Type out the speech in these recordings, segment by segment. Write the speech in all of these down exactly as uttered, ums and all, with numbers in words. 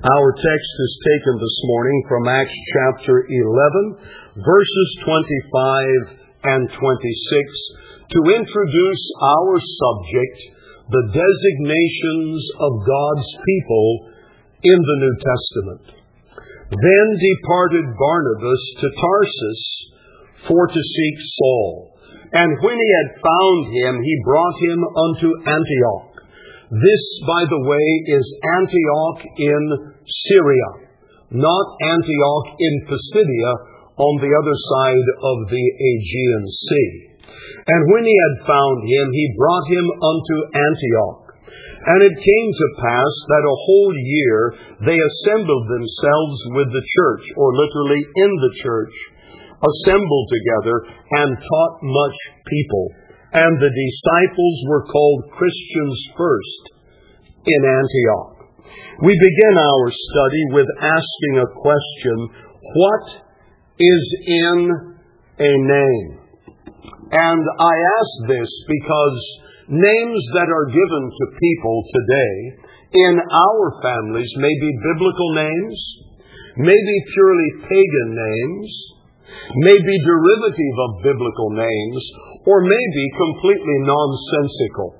Our text is taken this morning from Acts chapter eleven, verses twenty-five and twenty-six, to introduce our subject, the designations of God's people in the New Testament. Then departed Barnabas to Tarsus for to seek Saul. And when he had found him, he brought him unto Antioch. This, by the way, is Antioch in Syria, not Antioch in Pisidia on the other side of the Aegean Sea. And when he had found him, he brought him unto Antioch. And it came to pass that a whole year they assembled themselves with the church, or literally in the church, assembled together and taught much people. And the disciples were called Christians first in Antioch. We begin our study with asking a question: what is in a name? And I ask this because names that are given to people today in our families may be biblical names, may be purely pagan names, may be derivative of biblical names, or may be completely nonsensical.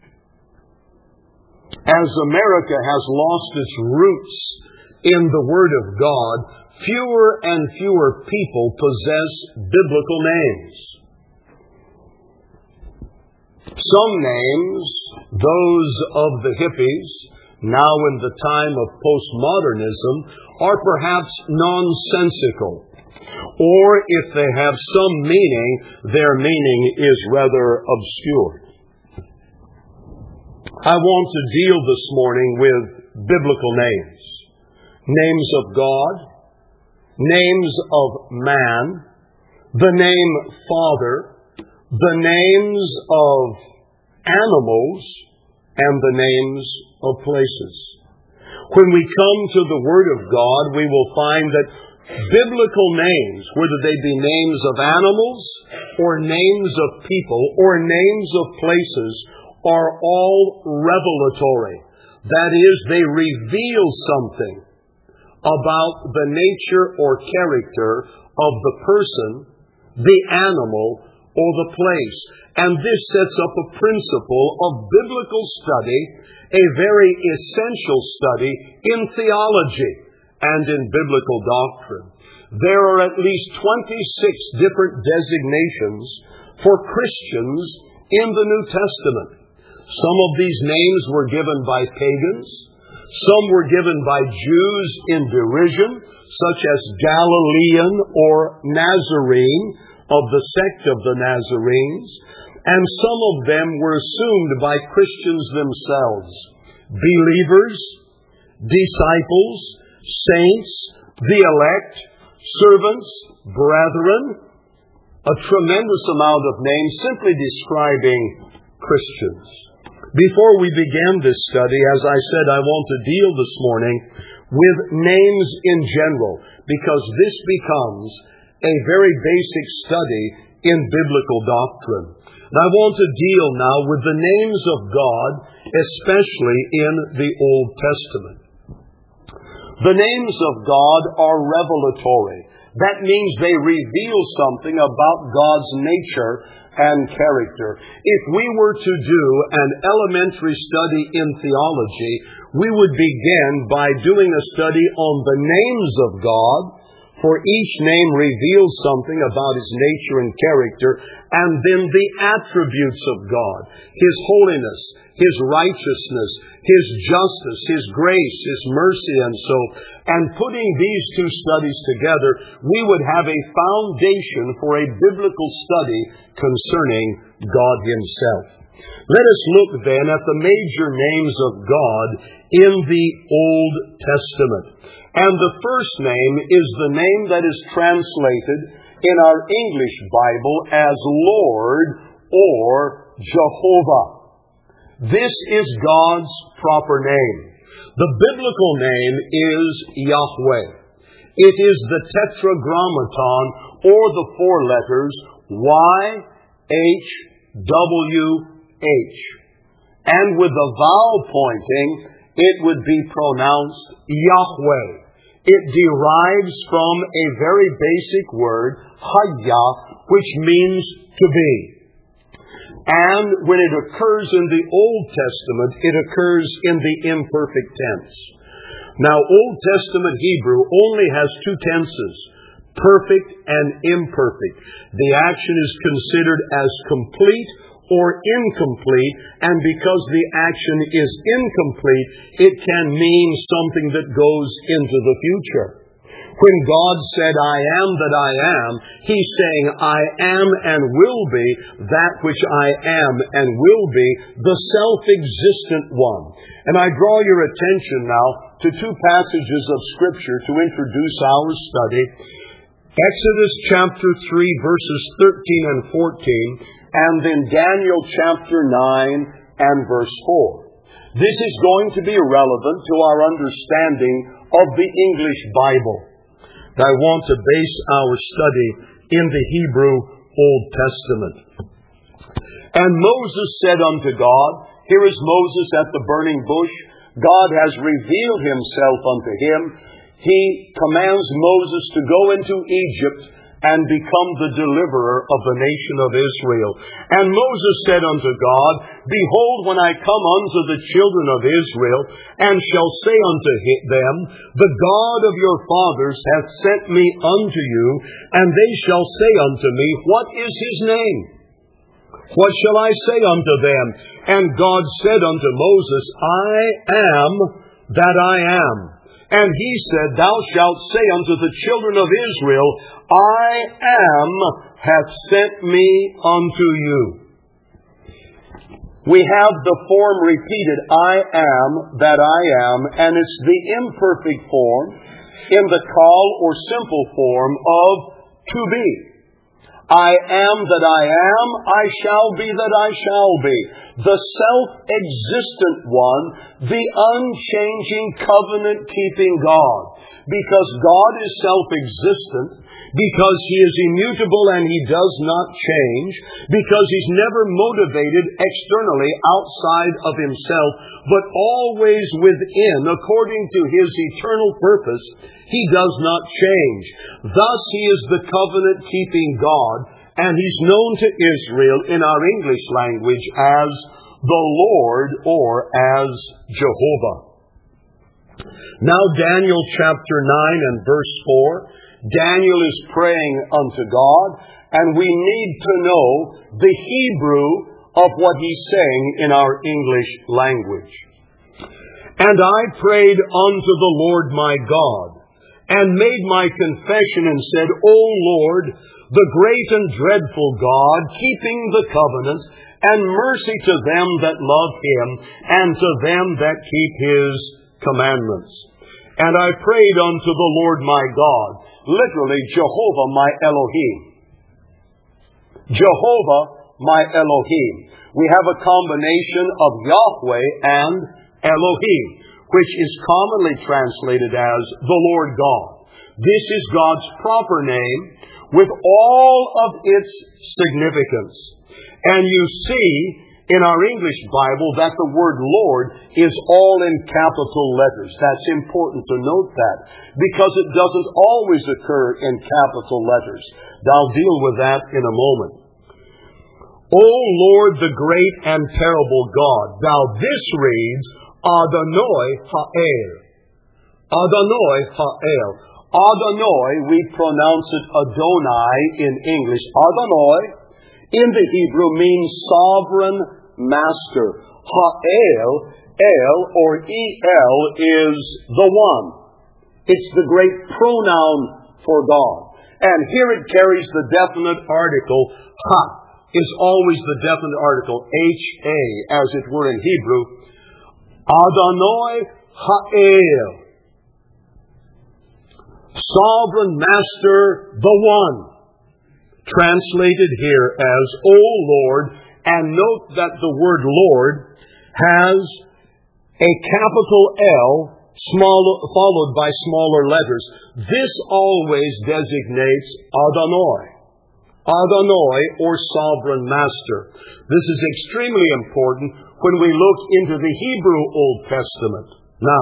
As America has lost its roots in the Word of God, fewer and fewer people possess biblical names. Some names, those of the hippies, now in the time of postmodernism, are perhaps nonsensical. Or if they have some meaning, their meaning is rather obscure. I want to deal this morning with biblical names. Names of God, names of man, the name Father, the names of animals, and the names of places. When we come to the Word of God, we will find that biblical names, whether they be names of animals, or names of people, or names of places, are all revelatory. That is, they reveal something about the nature or character of the person, the animal, or the place. And this sets up a principle of biblical study, a very essential study in theology and in biblical doctrine. There are at least twenty-six different designations for Christians in the New Testament. Some of these names were given by pagans. Some were given by Jews in derision, such as Galilean or Nazarene of the sect of the Nazarenes. And some of them were assumed by Christians themselves. Believers, disciples, saints, the elect, servants, brethren, a tremendous amount of names simply describing Christians. Before we begin this study, as I said, I want to deal this morning with names in general, because this becomes a very basic study in biblical doctrine. And I want to deal now with the names of God, especially in the Old Testament. The names of God are revelatory. That means they reveal something about God's nature and character. If we were to do an elementary study in theology, we would begin by doing a study on the names of God, for each name reveals something about His nature and character, and then the attributes of God, His holiness, His righteousness, His justice, His grace, His mercy, and so. And putting these two studies together, we would have a foundation for a biblical study concerning God Himself. Let us look then at the major names of God in the Old Testament. And the first name is the name that is translated in our English Bible as Lord or Jehovah. This is God's proper name. The biblical name is Yahweh. It is the tetragrammaton, or the four letters Y H W H. And with the vowel pointing it would be pronounced Yahweh. It derives from a very basic word, Hayah, which means to be. And when it occurs in the Old Testament, it occurs in the imperfect tense. Now, Old Testament Hebrew only has two tenses, perfect and imperfect. The action is considered as complete or incomplete, and because the action is incomplete, it can mean something that goes into the future. When God said, I am that I am, He's saying, I am and will be that which I am and will be, the self-existent one. And I draw your attention now to two passages of Scripture to introduce our study. Exodus chapter three, verses thirteen and fourteen, and then Daniel chapter nine and verse four. This is going to be relevant to our understanding of the English Bible. I want to base our study in the Hebrew Old Testament. And Moses said unto God, here is Moses at the burning bush. God has revealed Himself unto him. He commands Moses to go into Egypt and become the deliverer of the nation of Israel. And Moses said unto God, behold, when I come unto the children of Israel, and shall say unto them, the God of your fathers hath sent me unto you, and they shall say unto me, what is His name? What shall I say unto them? And God said unto Moses, I am that I am. And He said, thou shalt say unto the children of Israel, I am hath sent me unto you. We have the form repeated, I am that I am, and it's the imperfect form in the call or simple form of to be. I am that I am, I shall be that I shall be. The self-existent one, the unchanging covenant-keeping God. Because God is self-existent, because He is immutable and He does not change, because He's never motivated externally outside of Himself, but always within, according to His eternal purpose, He does not change. Thus He is the covenant-keeping God, and He's known to Israel in our English language as the Lord or as Jehovah. Now Daniel chapter nine and verse four. Daniel is praying unto God, and we need to know the Hebrew of what he's saying in our English language. And I prayed unto the Lord my God, and made my confession, and said, O Lord, the great and dreadful God, keeping the covenant, and mercy to them that love Him, and to them that keep His commandments. And I prayed unto the Lord my God, literally Jehovah my Elohim. Jehovah my Elohim. We have a combination of Yahweh and Elohim, which is commonly translated as the Lord God. This is God's proper name with all of its significance. And you see in our English Bible that the word Lord is all in capital letters. That's important to note that, because it doesn't always occur in capital letters. I'll deal with that in a moment. O Lord, the great and terrible God. Now this reads, Adonai Ha'el. Adonai Ha'el. Adonai, we pronounce it Adonai in English. Adonai in the Hebrew means sovereign master. Ha'el, El or El is the one. It's the great pronoun for God. And here it carries the definite article. Ha is always the definite article. H-A, as it were in Hebrew. Adonai Ha'el. Sovereign master, the one. Translated here as, O Lord, and note that the word Lord has a capital L small, followed by smaller letters. This always designates Adonai. Adonai, or sovereign master. This is extremely important when we look into the Hebrew Old Testament. Now,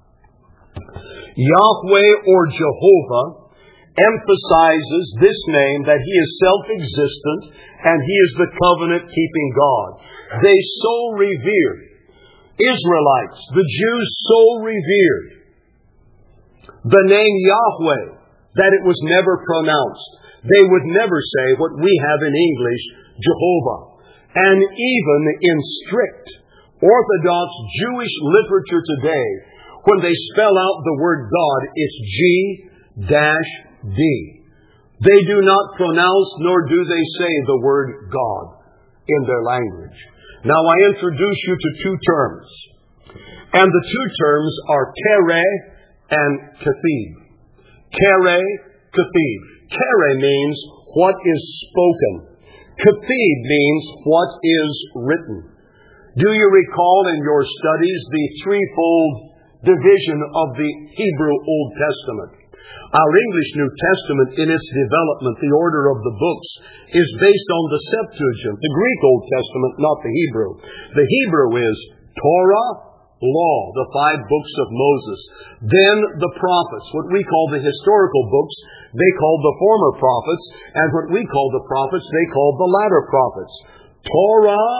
Yahweh or Jehovah emphasizes this name that He is self-existent and He is the covenant-keeping God. They so revered, Israelites, the Jews so revered the name Yahweh that it was never pronounced. They would never say what we have in English, Jehovah. And even in strict Orthodox Jewish literature today, when they spell out the word God, it's G D. They do not pronounce nor do they say the word God in their language. Now I introduce you to two terms. And the two terms are kere and kathib. Kere, kathib. Kere means what is spoken. Kathib means what is written. Do you recall in your studies the threefold division of the Hebrew Old Testament? Our English New Testament, in its development, the order of the books, is based on the Septuagint, the Greek Old Testament, not the Hebrew. The Hebrew is Torah, law, the five books of Moses. Then the prophets, what we call the historical books, they called the former prophets, and what we call the prophets, they called the latter prophets. Torah,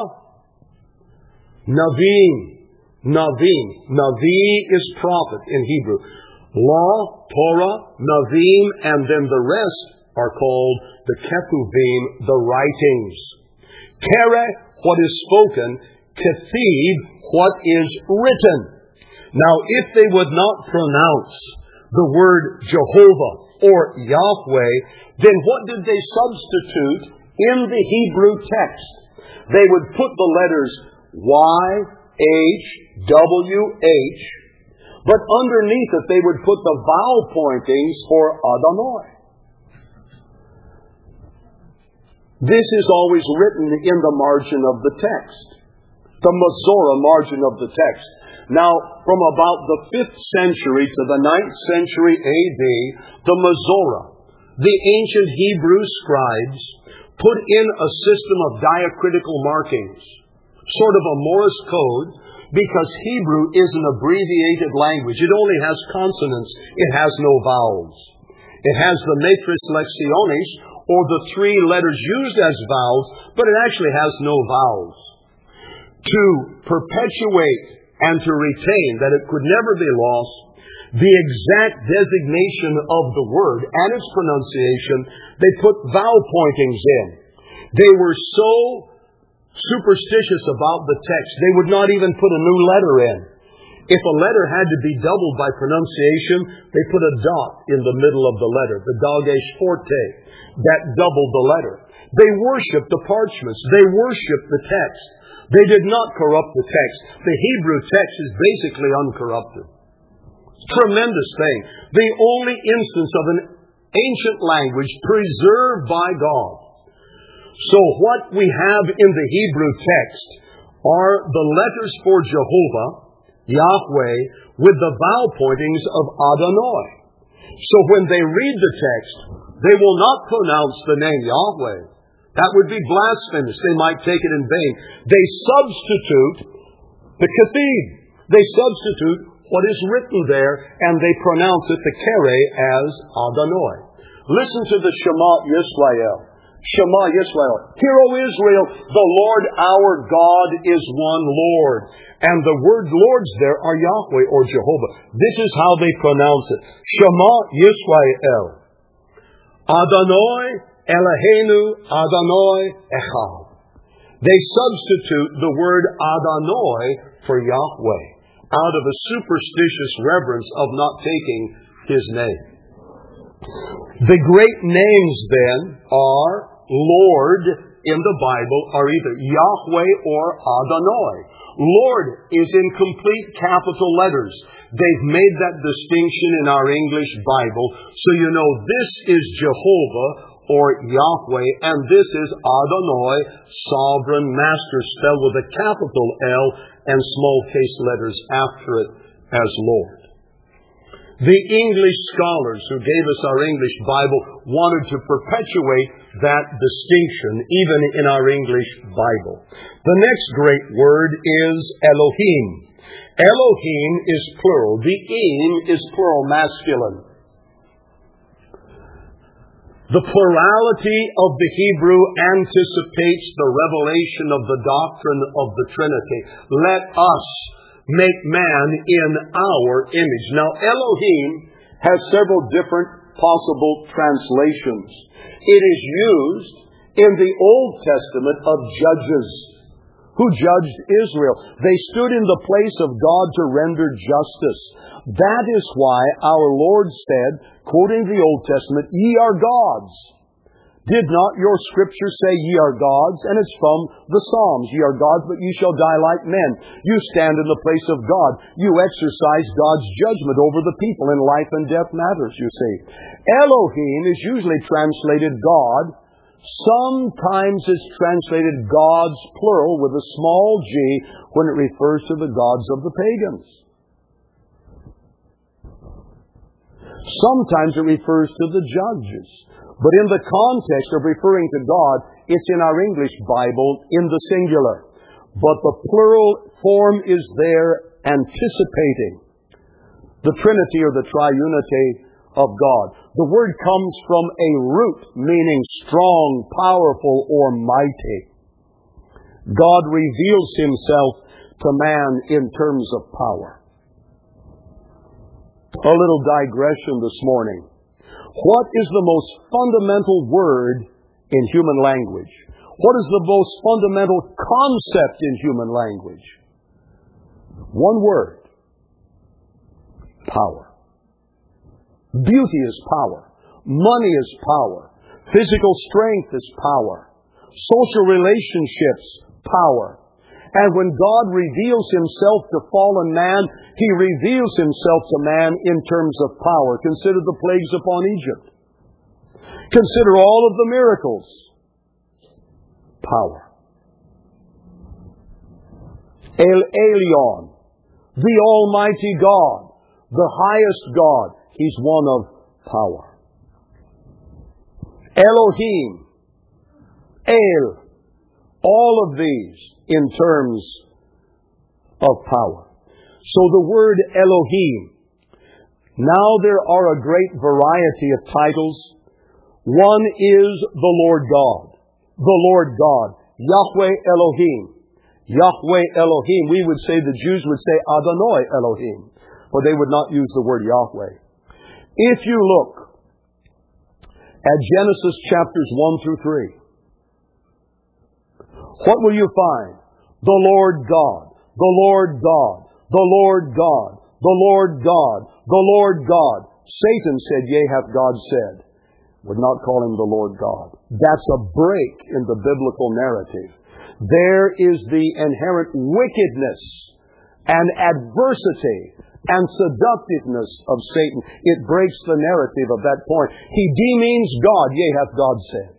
Navim, Navim. Navi is prophet in Hebrew. Law, Torah, Navim, and then the rest are called the Ketuvim, the writings. Kere, what is spoken. Kathib, what is written. Now, if they would not pronounce the word Jehovah or Yahweh, then what did they substitute in the Hebrew text? They would put the letters Y, H, W, H, but underneath it they would put the vowel pointings for Adonai. This is always written in the margin of the text. The Masorah margin of the text. Now, from about the fifth century to the ninth century A D, the Masorah, the ancient Hebrew scribes, put in a system of diacritical markings, sort of a Morse code, because Hebrew is an abbreviated language. It only has consonants. It has no vowels. It has the matrix lectionis, or the three letters used as vowels, but it actually has no vowels. To perpetuate and to retain that it could never be lost, the exact designation of the word and its pronunciation, they put vowel pointings in. They were so superstitious about the text, they would not even put a new letter in. If a letter had to be doubled by pronunciation, they put a dot in the middle of the letter, the dagesh forte, that doubled the letter. They worshipped the parchments. They worshipped the text. They did not corrupt the text. The Hebrew text is basically uncorrupted. Tremendous thing. The only instance of an ancient language preserved by God. So what we have in the Hebrew text are the letters for Jehovah, Yahweh, with the vowel pointings of Adonai. So when they read the text, they will not pronounce the name Yahweh. That would be blasphemous. They might take it in vain. They substitute the kathib. They substitute what is written there, and they pronounce it, the kere, as Adonai. Listen to the Shema Yisrael. Shema Yisrael. Hear, O Israel, the Lord our God is one Lord. And the word Lords there are Yahweh or Jehovah. This is how they pronounce it. Shema Yisrael. Adonai Eloheinu Adonai Echad. They substitute the word Adonai for Yahweh out of a superstitious reverence of not taking His name. The great names then are Lord in the Bible are either Yahweh or Adonai. Lord is in complete capital letters. They've made that distinction in our English Bible, so you know this is Jehovah or Yahweh, and this is Adonai, sovereign master, spelled with a capital L and small case letters after it as Lord. The English scholars who gave us our English Bible wanted to perpetuate that distinction even in our English Bible. The next great word is Elohim. Elohim is plural. The Eim is plural, masculine. The plurality of the Hebrew anticipates the revelation of the doctrine of the Trinity. Let us make man in our image. Now, Elohim has several different possible translations. It is used in the Old Testament of judges who judged Israel. They stood in the place of God to render justice. That is why our Lord said, quoting the Old Testament, "Ye are gods. Did not your scripture say ye are gods?" And it's from the Psalms. "Ye are gods, but ye shall die like men." You stand in the place of God. You exercise God's judgment over the people in life and death matters, you see. Elohim is usually translated God. Sometimes it's translated gods, plural, with a small g when it refers to the gods of the pagans. Sometimes it refers to the judges. But in the context of referring to God, it's in our English Bible in the singular. But the plural form is there anticipating the Trinity or the triunity of God. The word comes from a root meaning strong, powerful, or mighty. God reveals Himself to man in terms of power. A little digression this morning. What is the most fundamental word in human language? What is the most fundamental concept in human language? One word. Power. Beauty is power. Money is power. Physical strength is power. Social relationships, power. And when God reveals Himself to fallen man, He reveals Himself to man in terms of power. Consider the plagues upon Egypt. Consider all of the miracles. Power. El Elyon, the Almighty God, the highest God. He's one of power. Elohim, El, all of these in terms of power. So the word Elohim. Now there are a great variety of titles. One is the Lord God. The Lord God. Yahweh Elohim. Yahweh Elohim. We would say, the Jews would say Adonai Elohim. But they would not use the word Yahweh. If you look at Genesis chapters one through three, what will you find? The Lord God, the Lord God, the Lord God, the Lord God, the Lord God. Satan said, "Yea, hath God said." Would not call Him the Lord God. That's a break in the biblical narrative. There is the inherent wickedness and adversity and seductiveness of Satan. It breaks the narrative of that point. He demeans God. "Yea, hath God said."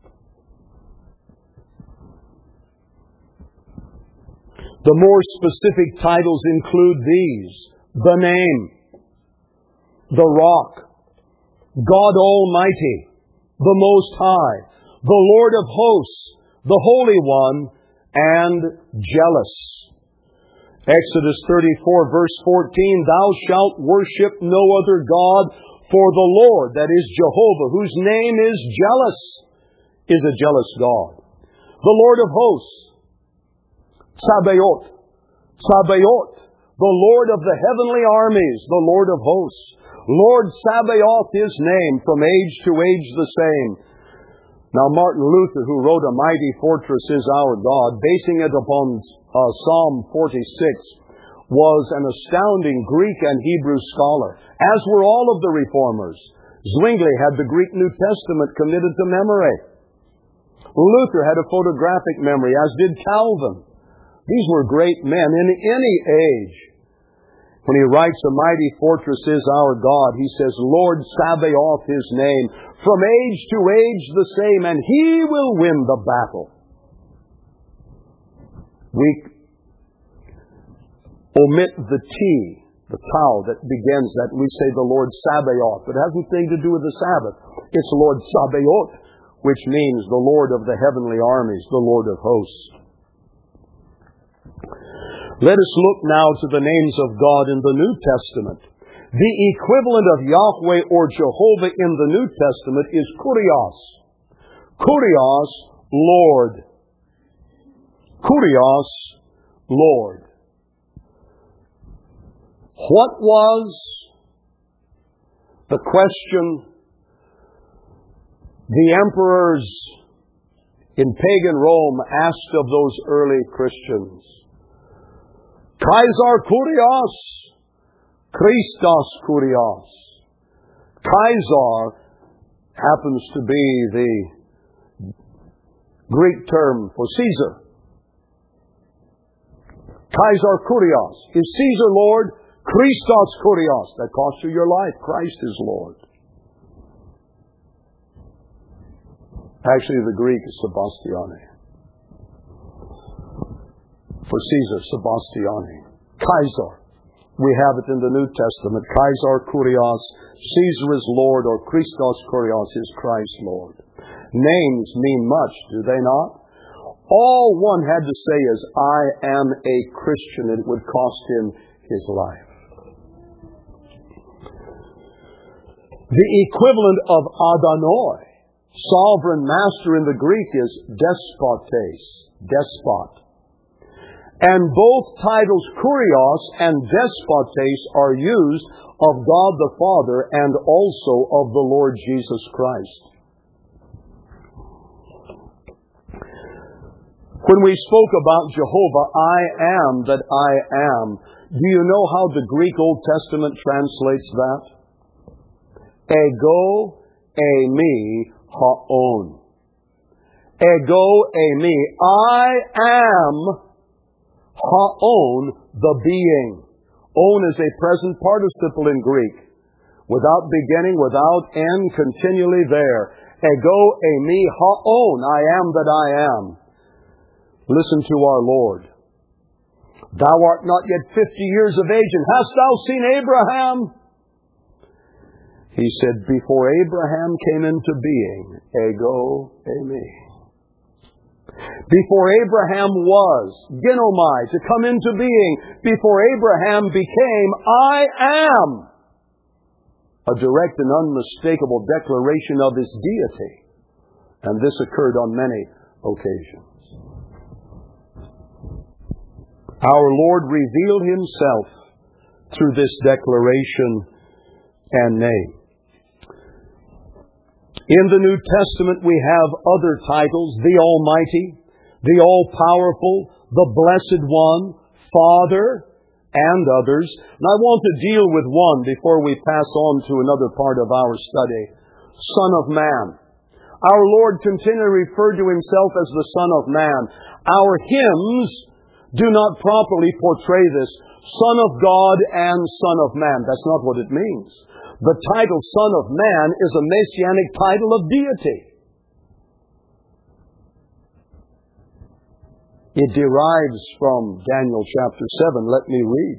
The more specific titles include these: the name, the rock, God Almighty, the Most High, the Lord of Hosts, the Holy One, and jealous. Exodus thirty-four, verse fourteen, "Thou shalt worship no other God, for the Lord," that is Jehovah, whose name is jealous, is a jealous God. The Lord of Hosts, Sabaoth, Sabaoth, the Lord of the heavenly armies, the Lord of Hosts. Lord Sabaoth, His name, from age to age the same. Now Martin Luther, who wrote "A Mighty Fortress is Our God," basing it upon uh, Psalm forty-six, was an astounding Greek and Hebrew scholar, as were all of the Reformers. Zwingli had the Greek New Testament committed to memory. Luther had a photographic memory, as did Calvin. These were great men in any age. When he writes, "A mighty fortress is our God," he says, "Lord Sabaoth His name, from age to age the same, and He will win the battle." We omit the T, the tau that begins that. We say the Lord Sabaoth. It has nothing to do with the Sabbath. It's Lord Sabaoth, which means the Lord of the heavenly armies, the Lord of hosts. Let us look now to the names of God in the New Testament. The equivalent of Yahweh or Jehovah in the New Testament is Kurios. Kurios, Lord. Kurios, Lord. What was the question the emperors in pagan Rome asked of those early Christians? Kaisar Kurios, Christos Kurios. Kaisar happens to be the Greek term for Caesar. Kaisar Kurios. Is Caesar Lord? Christos Kurios. That cost you your life. Christ is Lord. Actually, the Greek is Sebastiane. For Caesar, Sebastiane. Kaiser. We have it in the New Testament. Kaisar Kurios. Caesar is Lord, or Christos Kurios is Christ Lord. Names mean much, do they not? All one had to say is, I am a Christian. It would cost him his life. The equivalent of Adonai, sovereign master in the Greek, is despotes, despot. And both titles, Kurios and despotes, are used of God the Father and also of the Lord Jesus Christ. When we spoke about Jehovah, I am that I am, do you know how the Greek Old Testament translates that? Ego, eimi, haon. Ego, eimi. I am haon, the being. On is a present participle in Greek. Without beginning, without end, continually there. Ego, eimi, haon. I am that I am. Listen to our Lord. Thou art not yet fifty years of age, and hast thou seen Abraham? He said, before Abraham came into being, ego, eimi. Before Abraham was, ginomai, to come into being, before Abraham became, I am. A direct and unmistakable declaration of his deity. And this occurred on many occasions. Our Lord revealed himself through this declaration and name. In the New Testament we have other titles: the Almighty, the All-Powerful, the Blessed One, Father, and others. And I want to deal with one before we pass on to another part of our study. Son of Man. Our Lord continually referred to himself as the Son of Man. Our hymns do not properly portray this. Son of God and Son of Man. That's not what it means. The title Son of Man is a messianic title of deity. It derives from Daniel chapter seven. Let me read.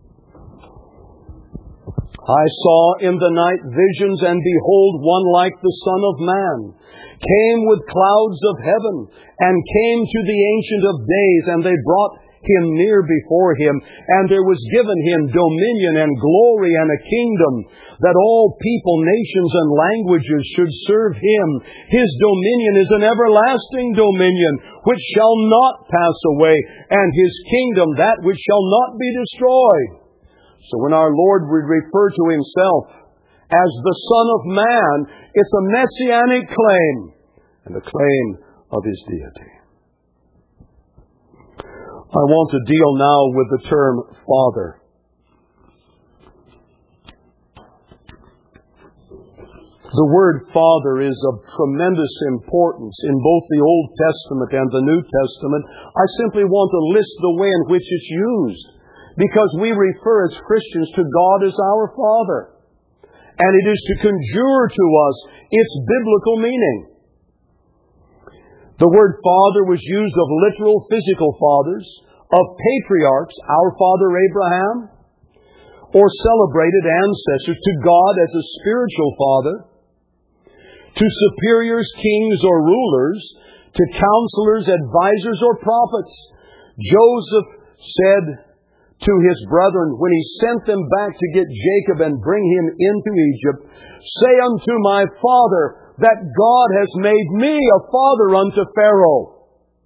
I saw in the night visions, and behold, one like the Son of Man came with clouds of heaven, and came to the Ancient of Days, and they brought him near before him, and there was given him dominion and glory and a kingdom, that all people, nations, and languages should serve him. His dominion is an everlasting dominion, which shall not pass away, and his kingdom that which shall not be destroyed. So when our Lord would refer to himself as the Son of Man, it's a messianic claim, and a claim of his deity. I want to deal now with the term Father. The word Father is of tremendous importance in both the Old Testament and the New Testament. I simply want to list the way in which it's used, because we refer as Christians to God as our Father. And it is to conjure to us its biblical meaning. The word Father was used of literal physical fathers, of patriarchs, our father Abraham, or celebrated ancestors, to God as a spiritual father, to superiors, kings, or rulers, to counselors, advisors, or prophets. Joseph said to his brethren, when he sent them back to get Jacob and bring him into Egypt, say unto my father that God has made me a father unto Pharaoh.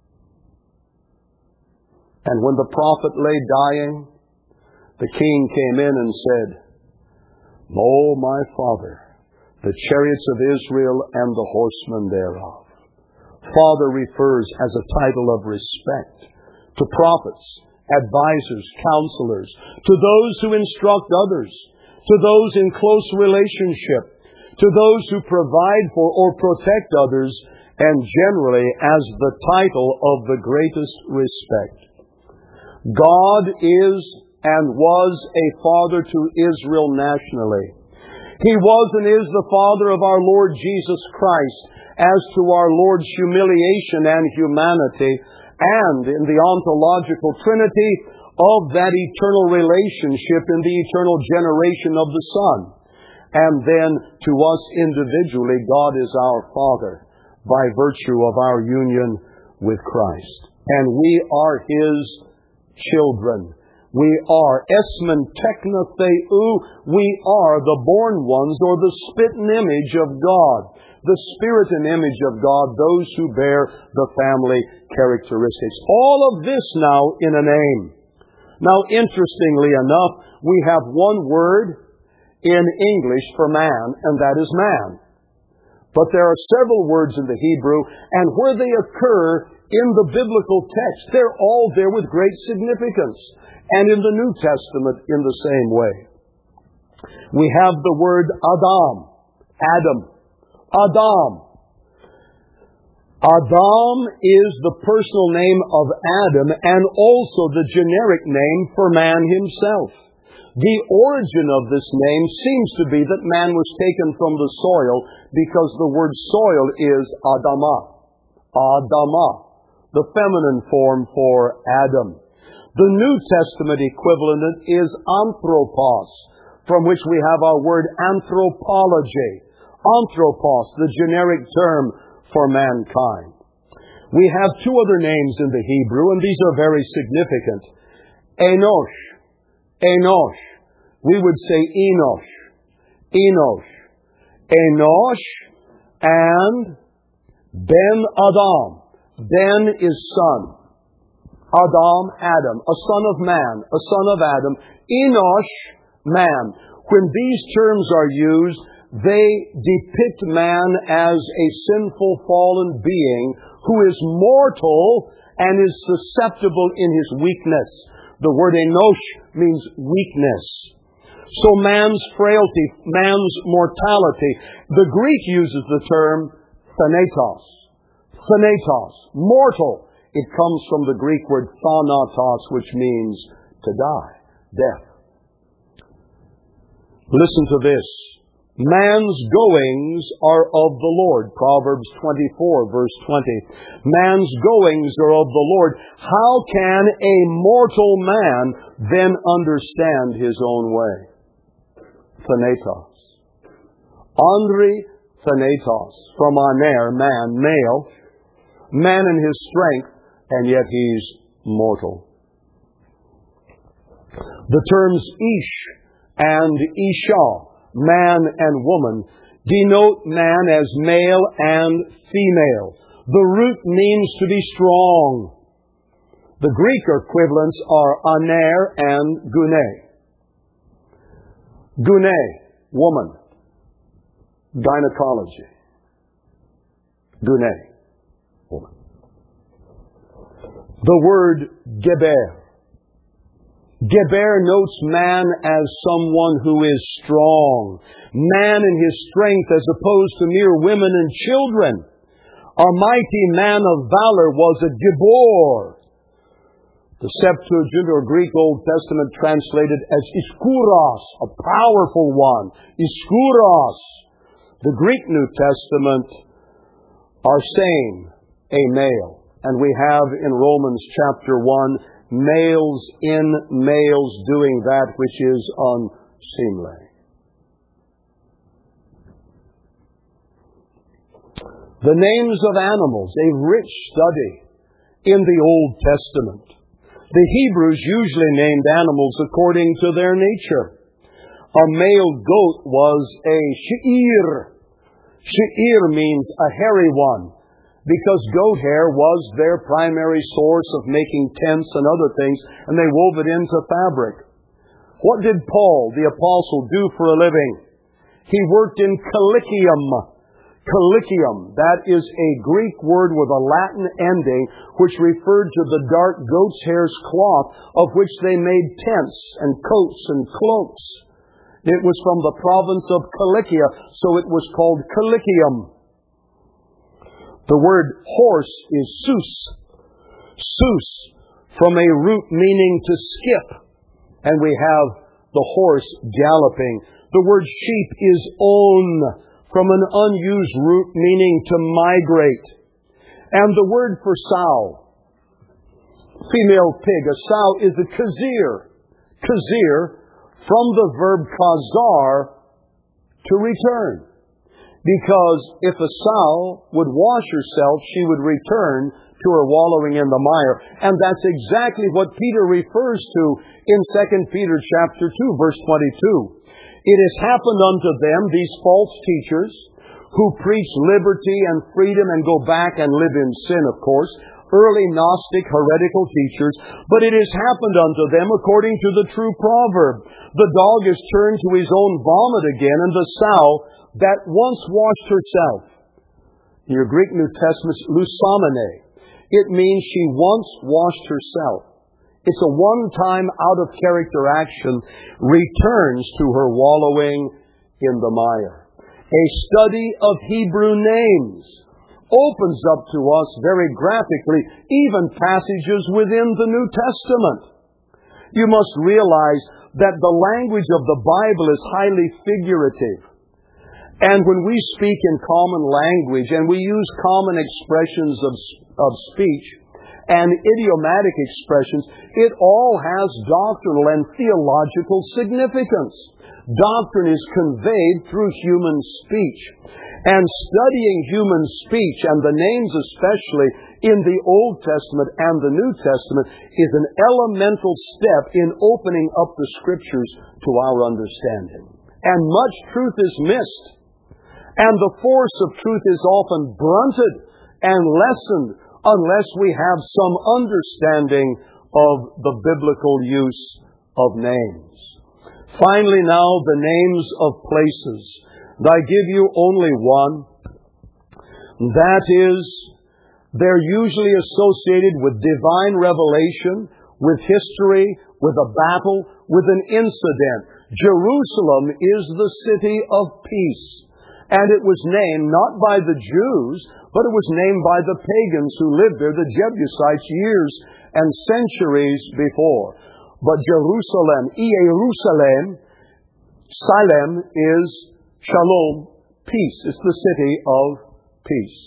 And when the prophet lay dying, the king came in and said, O my father, the chariots of Israel and the horsemen thereof. Father refers as a title of respect to prophets, advisors, counselors, to those who instruct others, to those in close relationship, to those who provide for or protect others, and generally as the title of the greatest respect. God is and was a father to Israel nationally. He was and is the Father of our Lord Jesus Christ, as to our Lord's humiliation and humanity, and in the ontological Trinity of that eternal relationship in the eternal generation of the Son. And then to us individually, God is our Father by virtue of our union with Christ. And we are His children. We are esmen tekna theou. We are the born ones, or the spitting image of God. The spirit and image of God, those who bear the family characteristics. All of this now in a name. Now, interestingly enough, we have one word in English for man, and that is man. But there are several words in the Hebrew, and where they occur in the biblical text, they're all there with great significance. And in the New Testament, in the same way. We have the word Adam. Adam. Adam. Adam is the personal name of Adam and also the generic name for man himself. The origin of this name seems to be that man was taken from the soil because the word soil is Adamah. Adamah, the feminine form for Adam. The New Testament equivalent is anthropos, from which we have our word anthropology. Anthropos, the generic term for mankind. We have two other names in the Hebrew, and these are very significant. Enosh. Enosh. We would say Enosh. Enosh. Enosh and Ben Adam. Ben is son. Adam, Adam, a son of man, a son of Adam. Enosh, man. When these terms are used, they depict man as a sinful, fallen being who is mortal and is susceptible in his weakness. The word enosh means weakness. So man's frailty, man's mortality. The Greek uses the term thanatos. Thanatos, mortal. It comes from the Greek word thanatos, which means to die, death. Listen to this. Man's goings are of the Lord. Proverbs twenty-four, verse twenty. Man's goings are of the Lord. How can a mortal man then understand his own way? Thanatos. Andri thanatos. From aner, man, male. Man in his strength, and yet he's mortal. The terms ish and isha, man and woman, denote man as male and female. The root means to be strong. The Greek equivalents are aner and gune. Gune, woman. Gynecology. Gune, woman. The word geber. Geber notes man as someone who is strong. Man in his strength as opposed to mere women and children. A mighty man of valor was a gibor. The Septuagint or Greek Old Testament translated as iskouros, a powerful one. Iskouros. The Greek New Testament are saying a male. And we have in Romans chapter one, males in males doing that which is unseemly. The names of animals, a rich study in the Old Testament. The Hebrews usually named animals according to their nature. A male goat was a she'ir. She'ir means a hairy one, because goat hair was their primary source of making tents and other things, and they wove it into fabric. What did Paul, the apostle, do for a living? He worked in Cilicium. Cilicium, that is a Greek word with a Latin ending, which referred to the dark goat's hair's cloth, of which they made tents and coats and cloaks. It was from the province of Cilicia, so it was called Cilicium. The word horse is sus. Sus, from a root meaning to skip. And we have the horse galloping. The word sheep is on, from an unused root meaning to migrate. And the word for sow, female pig, a sow is a kazir. Kazir, from the verb kazar, to return. Because if a sow would wash herself, she would return to her wallowing in the mire. And that's exactly what Peter refers to in Second Peter chapter two, verse twenty-two. It has happened unto them, these false teachers, who preach liberty and freedom and go back and live in sin, of course, early Gnostic heretical teachers, but it has happened unto them according to the true proverb. The dog is turned to his own vomit again, and the sow that once washed herself. In your Greek New Testament, lusomene. It means she once washed herself. It's a one-time out-of-character action, returns to her wallowing in the mire. A study of Hebrew names opens up to us very graphically even passages within the New Testament. You must realize that the language of the Bible is highly figurative. And when we speak in common language and we use common expressions of, of speech and idiomatic expressions, it all has doctrinal and theological significance. Doctrine is conveyed through human speech. And studying human speech, and the names especially in the Old Testament and the New Testament, is an elemental step in opening up the Scriptures to our understanding. And much truth is missed. And the force of truth is often blunted and lessened unless we have some understanding of the biblical use of names. Finally now, the names of places. I give you only one. That is, they're usually associated with divine revelation, with history, with a battle, with an incident. Jerusalem is the city of peace. And it was named not by the Jews, but it was named by the pagans who lived there, the Jebusites, years and centuries before. But Jerusalem, Jerusalem, Salem is Shalom, peace. It's the city of peace.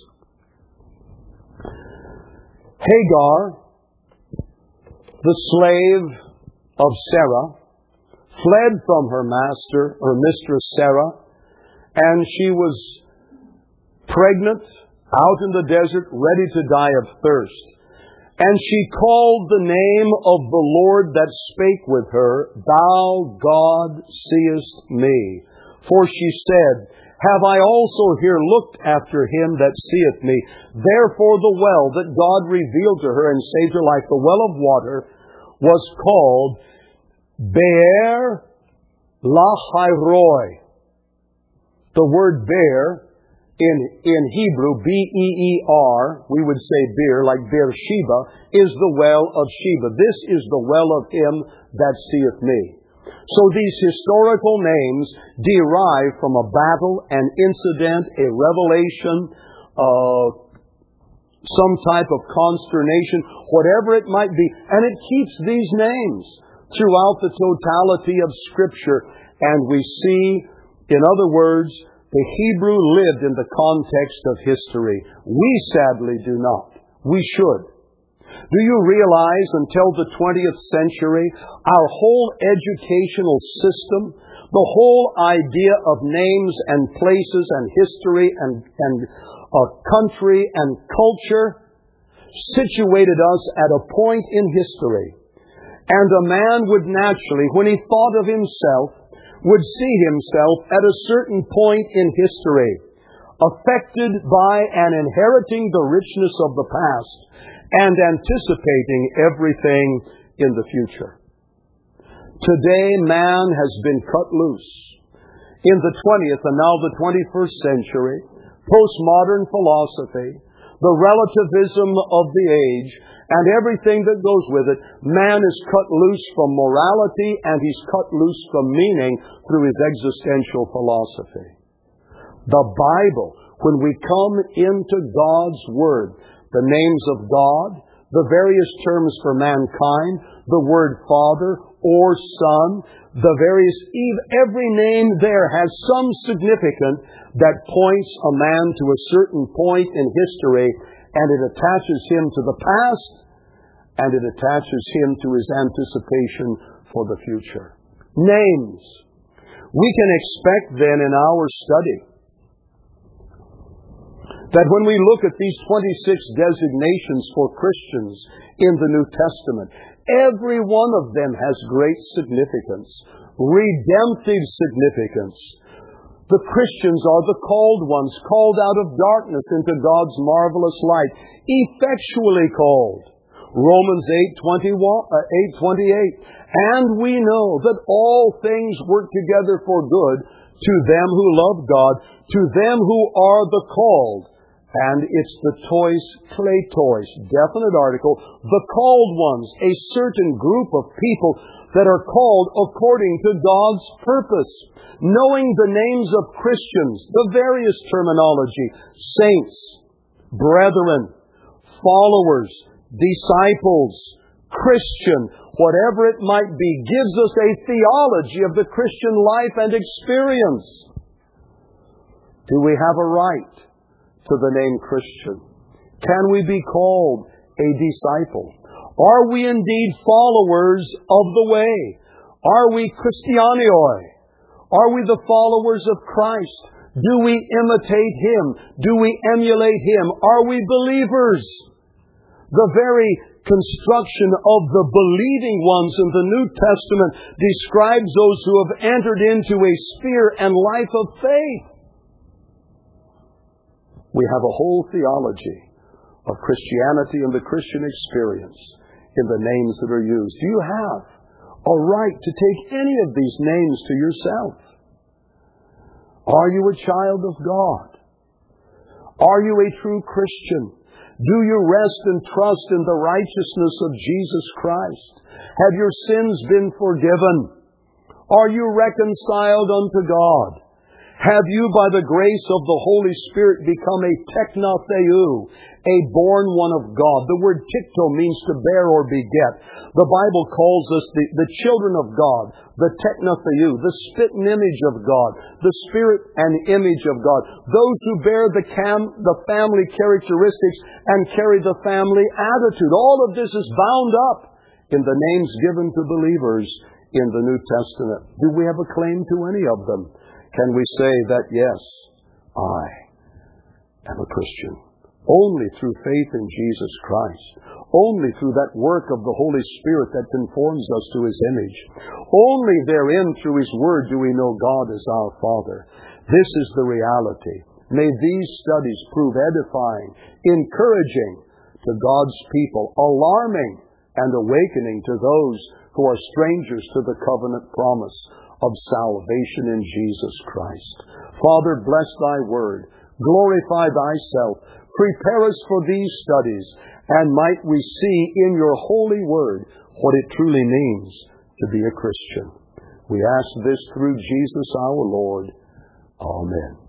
Hagar, the slave of Sarah, fled from her master, her mistress Sarah, and she was pregnant, out in the desert, ready to die of thirst. And she called the name of the Lord that spake with her, Thou God seest me. For she said, Have I also here looked after him that seeth me? Therefore the well that God revealed to her and saved her life, the well of water, was called Be'er Lahairoi. The word Be'er in, in Hebrew, B E E R, we would say Beer, like Beersheba, is the well of Sheba. This is the well of him that seeth me. So these historical names derive from a battle, an incident, a revelation, uh, some type of consternation, whatever it might be. And it keeps these names throughout the totality of Scripture. And we see, in other words, the Hebrew lived in the context of history. We sadly do not. We should. Do you realize until the twentieth century, our whole educational system, the whole idea of names and places and history and, and uh, country and culture situated us at a point in history And a man would naturally, when he thought of himself, would see himself at a certain point in history, affected by and inheriting the richness of the past and anticipating everything in the future. Today, man has been cut loose. In the twentieth and now the twenty-first century, postmodern philosophy, the relativism of the age, and everything that goes with it, man is cut loose from morality and he's cut loose from meaning through his existential philosophy. The Bible, when we come into God's Word, the names of God, the various terms for mankind, the word Father or Son, the various, every name there has some significance that points a man to a certain point in history, and it attaches him to the past, and it attaches him to his anticipation for the future. Names. We can expect then in our study that when we look at these twenty-six designations for Christians in the New Testament, every one of them has great significance, redemptive significance. The Christians are the called ones, called out of darkness into God's marvelous light, effectually called. Romans eight twenty-eight. And we know that all things work together for good to them who love God, to them who are the called. And it's the tois kletos, definite article, the called ones, a certain group of people that are called according to God's purpose. Knowing the names of Christians, the various terminology, saints, brethren, followers, disciples, Christian, whatever it might be, gives us a theology of the Christian life and experience. Do we have a right to the name Christian? Can we be called a disciple? Are we indeed followers of the way? Are we Christianioi? Are we the followers of Christ? Do we imitate Him? Do we emulate Him? Are we believers? The very construction of the believing ones in the New Testament describes those who have entered into a sphere and life of faith. We have a whole theology of Christianity and the Christian experience in the names that are used. Do you have a right to take any of these names to yourself? Are you a child of God? Are you a true Christian? Do you rest and trust in the righteousness of Jesus Christ? Have your sins been forgiven? Are you reconciled unto God? Have you, by the grace of the Holy Spirit, become a teknotheu, a born one of God? The word tikto means to bear or beget. The Bible calls us the, the children of God, the teknotheu, the spit and image of God, the spirit and image of God. Those who bear the, cam, the family characteristics and carry the family attitude. All of this is bound up in the names given to believers in the New Testament. Do we have a claim to any of them? Can we say that, yes, I am a Christian? Only through faith in Jesus Christ. Only through that work of the Holy Spirit that conforms us to His image. Only therein, through His Word, do we know God as our Father. This is the reality. May these studies prove edifying, encouraging to God's people, alarming and awakening to those who are strangers to the covenant promise of salvation in Jesus Christ. Father, bless Thy Word. Glorify Thyself. Prepare us for these studies, and might we see in Your holy Word what it truly means to be a Christian. We ask this through Jesus our Lord. Amen.